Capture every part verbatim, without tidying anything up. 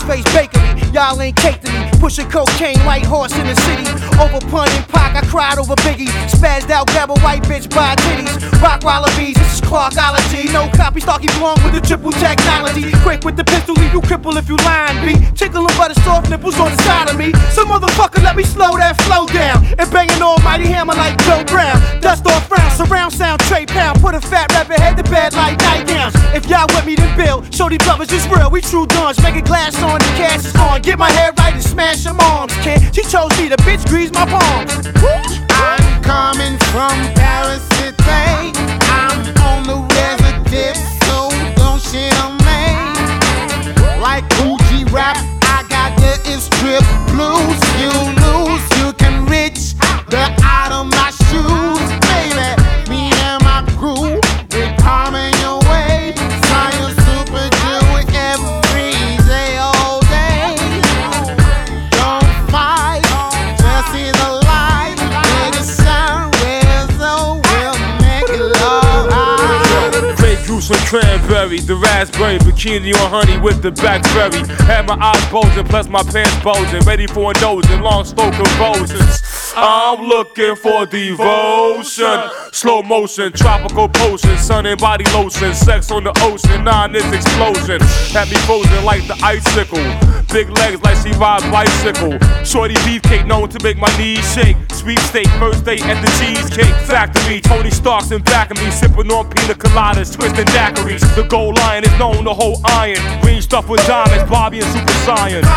Ghostface Bakery, y'all ain't cake to me. Pushing cocaine, white horse in the city. Over Pun and Pac, I cried over Biggie. Spazzed out, grab a white bitch by titties. Rock wallabies, this is Clarkology. No copy, Starkey belong with the triple technology. Quick with the pistol, leave you cripple if you lying, B. Tickle and butter soft nipples on the side of me. Some motherfucker let me slow that flow down. And bang an almighty hammer like Joe Brown. Dust off round, surround sound, Trey Pound. Put a fat rapper head to bed like nightgowns. If y'all with me, then Bill. Show these brothers it's real, we true dons. Make a glass on, the cash is on. Get my head right and smash them arms, kid. She chose me, the bitch grease my palms. I'm coming from Paris City. I'm on the resident, so don't shit on me. Like Gucci rap, I got the strip blues. You lose, you can reach the out of my shoes, baby. Me and my crew, we coming your way. Science super Jew every day, all day. Don't fight, just see the light. Make it shine, where's the we'll make it love high. Grey goose and cranberry, the raspberry, bikini on honey with the blackberry. Had my eyes bulging, plus my pants bulging, ready for a nose and long slow convulsions. I'm looking for devotion, slow motion, tropical potion, sun and body lotion, sex on the ocean, nine is explosion. Had me frozen like the icicle, big legs like she rides bicycle. Shorty beefcake known to make my knees shake. Sweepstake, first date at the Cheesecake Factory. Tony Stark's in back of me, sipping on pina coladas, twisting daiquiris. The gold lion is known to hold iron, green stuff with diamonds, Bobby and Super Saiyan.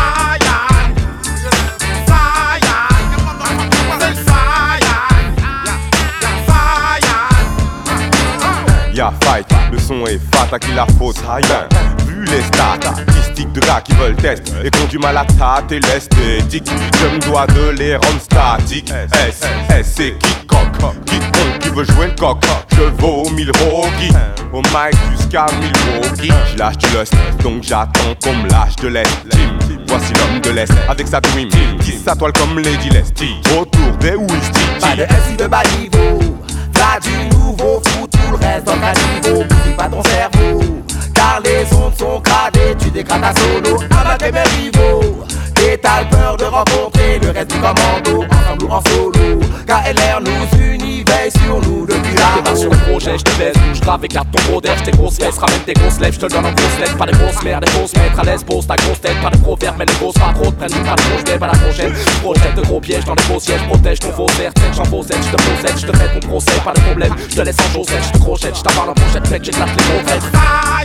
Y'a fight, le son est fat, à qui la faute, rien. Vu les statistiques de gars qui veulent test et qu'on du mal à tâter l'esthétique, je me dois de les rendre statiques. S, S, c'est quiconque, quiconque qui veut jouer le coq. Je vaux mille roguis, au mic jusqu'à Milwaukee. J'lâche du lust, donc j'attends qu'on me lâche de l'estime. Voici l'homme de l'Est, avec sa dream team, qui s'atoile comme Lady Lestie. Autour des Wisty. Pas de S I de bas niveau, là du nouveau, fou tout le reste dans ta niveau. Bousille pas ton cerveau, car les ondes sont gradées. Tu dégrades ta solo, amalgré mes rivaux. Et t'as peur de rencontrer le reste du commando, ensemble ou en solo. K L R nous unit, veille sur nous depuis là. Démarre sur le projet, j'te baise, bouge grave, écarte ton gros d'air, j'tes grosses fesses, ramène tes grosses lèvres, j'te le donne en grosses lettres. Pas des grosses mères, des grosses maîtres, à l'aise, pose ta grosse tête. Pas de proverbes, mais les grosses pas trop, prennent pas de grosses lèvres à la prochaine. Projette de gros pièges dans les gros sièges, protège ton faux cerf, j'en faussette, j'te possède, j'te fais ton procès, pas de problème. J'te laisse en chaussette, j'te crochette, j't'en parle en pochette, mec, j'éclate les gros traîtres.